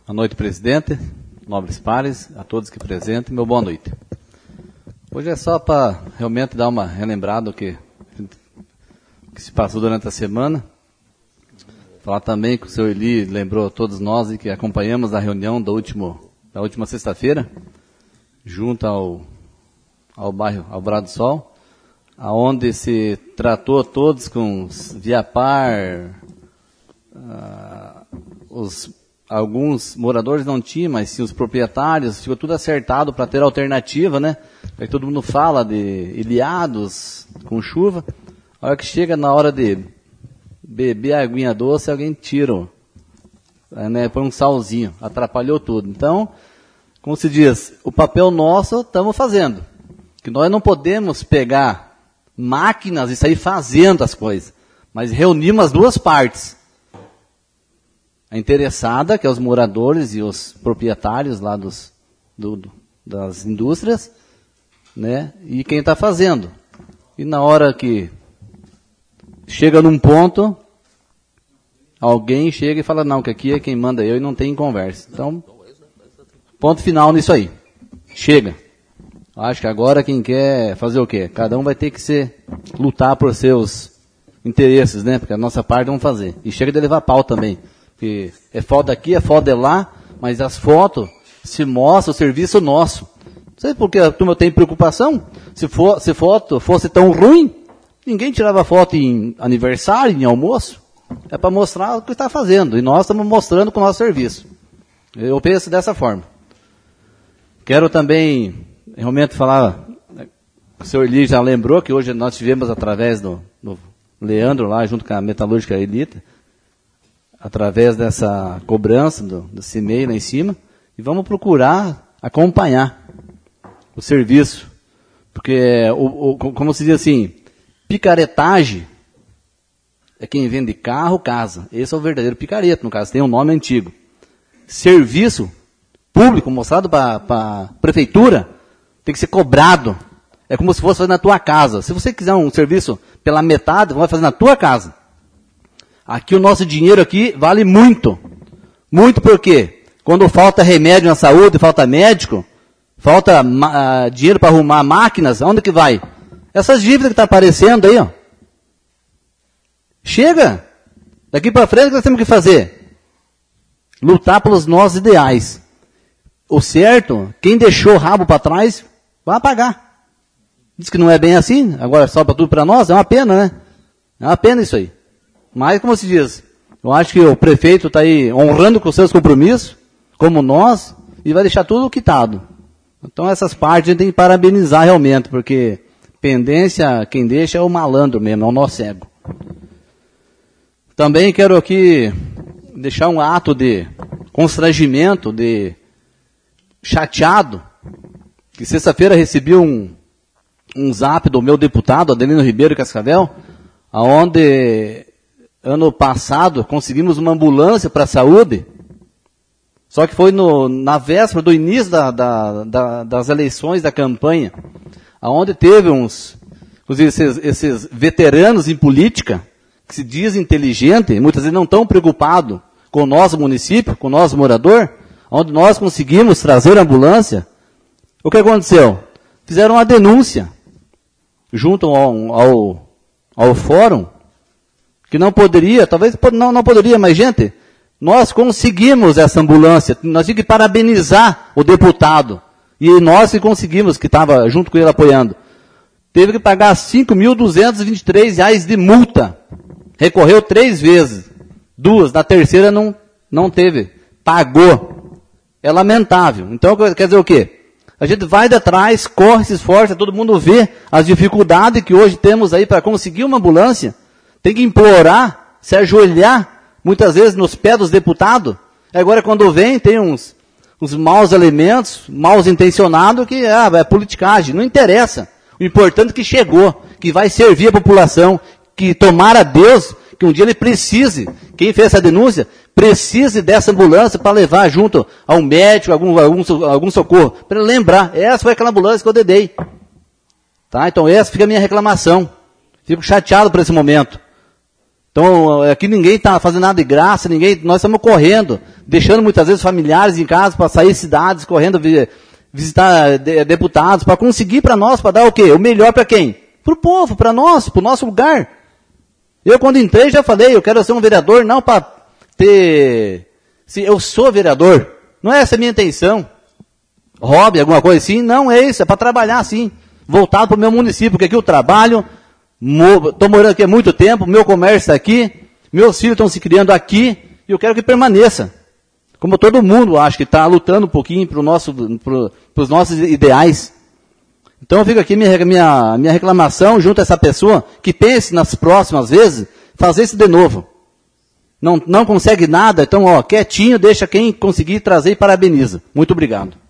Boa noite, presidente, nobres pares, a todos que presentem, meu boa noite. Hoje é só para realmente dar uma relembrada do que se passou durante a semana. Falar também que o senhor Eli lembrou a todos nós e que acompanhamos a reunião da última sexta-feira, junto ao bairro Alvorada do Sol, aonde se tratou todos com via par, alguns moradores não tinham, mas sim os proprietários, ficou tudo acertado para ter alternativa, né? Aí todo mundo fala de ilhados com chuva, a hora que chega na hora de beber a aguinha doce, alguém tira, né, põe um salzinho, atrapalhou tudo. Então, como se diz, o papel nosso estamos fazendo, que nós não podemos pegar máquinas e sair fazendo as coisas, mas reunimos as duas partes. A interessada, que é os moradores e os proprietários lá das indústrias, né? E quem está fazendo. E na hora que chega num ponto, alguém chega e fala, não, que aqui é quem manda eu e não tem conversa. Então, ponto final nisso aí. Chega. Acho que agora quem quer fazer o quê? Cada um vai ter que lutar por seus interesses, né? Porque a nossa parte vamos fazer. E chega de levar pau também. Porque é foto daqui, é foto de lá, mas as fotos se mostram o serviço nosso. Não sei porque a turma tem preocupação. Se foto fosse tão ruim, ninguém tirava foto em aniversário, em almoço. É para mostrar o que está fazendo. E nós estamos mostrando com o nosso serviço. Eu penso dessa forma. Quero também realmente falar, o senhor Eli já lembrou que hoje nós tivemos através do Leandro lá, junto com a Metalúrgica Elita, através dessa cobrança do CIMEI lá em cima, e vamos procurar acompanhar o serviço. Porque, como se diz assim, picaretagem é quem vende carro, casa. Esse é o verdadeiro picareta, no caso, tem um nome antigo. Serviço público mostrado para a prefeitura tem que ser cobrado. É como se fosse fazer na tua casa. Se você quiser um serviço pela metade, vai fazer na tua casa. Aqui o nosso dinheiro aqui vale muito. Muito porque quando falta remédio na saúde, falta médico, falta dinheiro para arrumar máquinas, onde que vai? Essas dívidas que estão aparecendo aí, ó. Chega! Daqui para frente o que nós temos que fazer? Lutar pelos nossos ideais. O certo, quem deixou o rabo para trás, vai pagar. Diz que não é bem assim, agora sobra tudo para nós, é uma pena, né? É uma pena isso aí. Mas, como se diz, eu acho que o prefeito está aí honrando com os seus compromissos, como nós, e vai deixar tudo quitado. Então, essas partes a gente tem que parabenizar realmente, porque pendência, quem deixa é o malandro mesmo, é o nó cego. Também quero aqui deixar um ato de constrangimento, de chateado, que sexta-feira recebi um zap do meu deputado, Adelino Ribeiro Cascavel, aonde ano passado conseguimos uma ambulância para a saúde, só que foi na véspera do início das eleições, da campanha, aonde teve esses veteranos em política, que se dizem inteligentes, muitas vezes não estão preocupados com o nosso município, com o nosso morador, onde nós conseguimos trazer a ambulância. O que aconteceu? Fizeram uma denúncia junto ao fórum, que não poderia, talvez não poderia, mas gente, nós conseguimos essa ambulância, nós tínhamos que parabenizar o deputado, e nós que conseguimos, que estava junto com ele apoiando, teve que pagar R$ 5.223 de multa, recorreu 3 vezes, 2, na terceira não teve, pagou, é lamentável. Então quer dizer o quê? A gente vai de atrás, corre, se esforça, todo mundo vê as dificuldades que hoje temos aí para conseguir uma ambulância, tem que implorar, se ajoelhar, muitas vezes nos pés dos deputados. Agora quando vem, tem uns maus elementos, mal intencionados, que é politicagem. Não interessa. O importante é que chegou, que vai servir a população, que tomara Deus, que um dia ele precise, quem fez essa denúncia, precise dessa ambulância para levar junto a um médico, algum socorro. Para lembrar, essa foi aquela ambulância que eu dei. Tá? Então essa fica a minha reclamação. Fico chateado por esse momento. Então, aqui ninguém está fazendo nada de graça, nós estamos correndo, deixando muitas vezes familiares em casa para sair cidades, correndo visitar deputados, para conseguir para nós, para dar o quê? O melhor para quem? Para o povo, para nós, para o nosso lugar. Eu, quando entrei, já falei, eu quero ser um vereador, não para ter... eu sou vereador, não é essa a minha intenção. Hobby, alguma coisa assim, não é isso, é para trabalhar assim, voltado para o meu município, porque aqui eu trabalho, estou morando aqui há muito tempo, meu comércio está aqui, meus filhos estão se criando aqui, e eu quero que permaneça. Como todo mundo, acho que está lutando um pouquinho para os nossos ideais. Então fica aqui minha reclamação junto a essa pessoa que pense nas próximas vezes fazer isso de novo. Não consegue nada, então quietinho, deixa quem conseguir trazer e parabeniza. Muito obrigado.